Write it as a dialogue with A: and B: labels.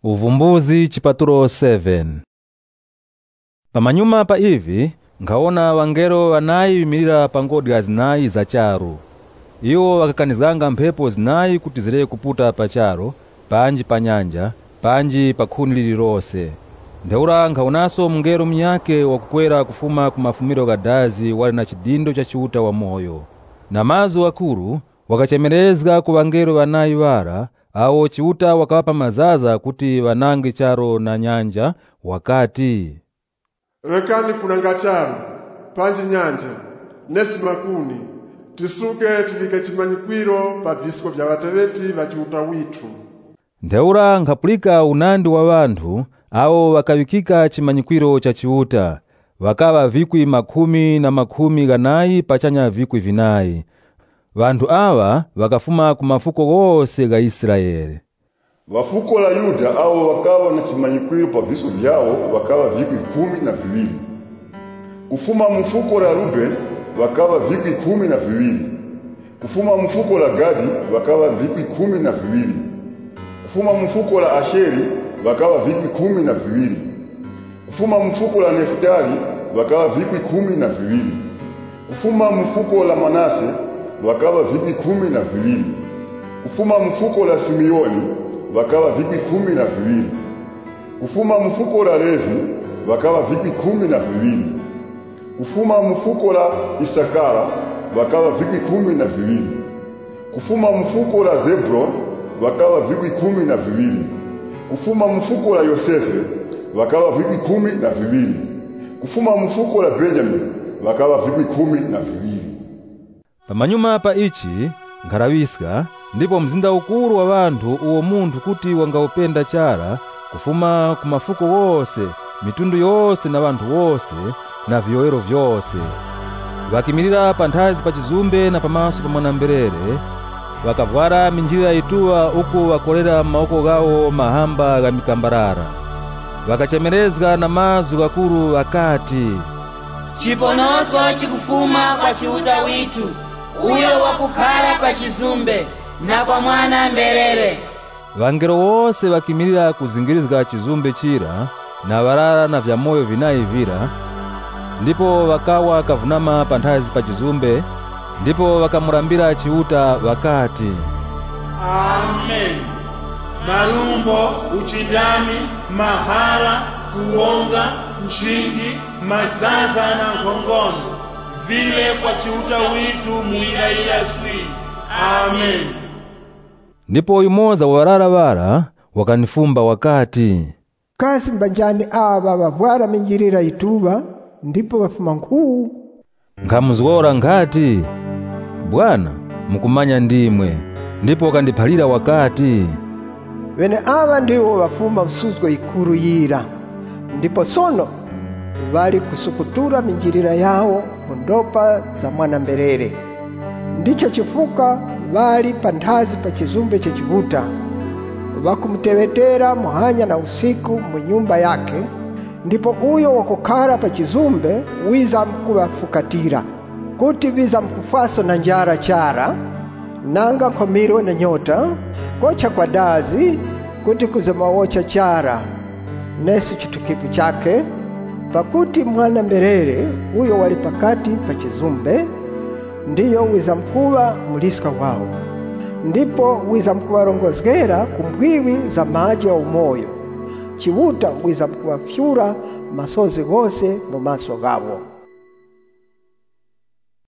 A: Uvumbuzi chipatulo 7. Pamanyuma pa ivi nkaona wangelo wanayi wimilira pa ngodya zinayi za charo. Iwo wakakanizanga mphepo zinayi kuti zileke kuputa pa charo, panji pa nyanja, panji pa khuni lililonse. Ndeula nkaonaso mngelo mnyake wakukwera kufuma ku mafumiro gadazi wali na chidindo cha chiuta wa moyo. Na mazu akulu wakachemerezga ku wangelo wanayi wara, awo chiuta wakawapa mazaza kuti wanange charo na nyanja, wakati
B: rekani kunanga charo, panji nyanja, nesi makuni, tisuke tivike chimanyikwiro pa visiko vya wateweti va chiuta witu.
A: Ndeula nkapulika unandi wa wanthu, awo wakawikika chimanyikwiro cha chiuta, wakawa vikwi 10 pachanya vikwi 4. Wanthu awa wakafuma ku mafuko gose ga Israeli.
C: Wafuko la Yuda awo wakawa na chimanyikwiro pa viso vyao, wakawa vikwi 12. Kufuma mfuko la Ruben wakawa vikwi 12. Kufuma mfuko la Gadi wakawa vikwi 12. Kufuma mfuko la Asheri wakawa vikwi 12. Kufuma mfuko la Neftali wakawa vikwi 12. Kufuma mfuko la Manase wakawa vikwi 12. Kufuma mfuko la Simeoni wakawa vikwi 12. Kufuma mfuko la Levi wakawa vikwi 12. Kufuma mfuko la Isakara wakawa vikwi 12. Kufuma mfuko la Zebulon wakawa vikwi 12. Kufuma mfuko la Yosefe wakawa vikwi 12. Kufuma mfuko la Benjamin wakawa vikwi 12.
A: Pamanyuma pa ichi nkalawiska, ndipo mzinda ukulu wa wanthu uwo munthu kuti wangaupenda chara kufuma ku mafuko wose, mitundu yose na wanthu wose na viyoero vyose. Wakimilira panthazi pa chizumbe na pamaso pa mwanamberere, wakavwara minjira ituwa uku wakolera maoko gawo mahamba ga mikambarara. Wakachemerezga na mazu gakulu akati,
D: chiponoso chikufuma kwa chiuta witu, uyo wakukhala pa chizumbe na kwa mwana mberere.
A: Wangelo wose wakimilira kuzingirizga chizumbe chira na walala na vya moyo vinayi vira. Ndipo wakawa kavunama panthazi pa chizumbe, ndipo wakamurambira chiuta wakati,
E: Amen. Marumbo, uchindani, mahara, kuonga, nchingi, mazaza na nkongono, vile kwa chiuta witu muila swi. Amen.
A: Ndipo yumoza walala wala wakanifumba wakati,
F: kasi mbanjani aba bavwara minjirira ituba, ndipo wafuma nkuu.
A: Nkamuzgora ngati, Bwana mukumanya ndimwe. Ndipo wakandiphalira wakati,
F: wene aba ndiwo wafuma usuzgo ikuru yira, ndipo sono wali kusukutura minjirira yao mundopa za mwana mberere. Ndicho chifuka wali panthazi pa chizumbe cha chivuta, wakumtewetera muhanya na usiku mu nyumba yake. Ndipo uyo wakukhala pa chizumbe wiza mkuwafukatira, kuti wiza mkufaso na njara chara, nanga nkomiro na nyota, kocha kwa dazi, kuti kuzemawocha chara, nesi chitukipu chake, pakuti mwana mberere uyo wali pakati pa chizumbe, ndiyo wiza mkuwa muliska wao. Ndipo wiza mkuwa rongozgera kumbwiwi za maji ya umoyo, chiwuta wiza mkuwa fyura masozi gose mu maso gabo.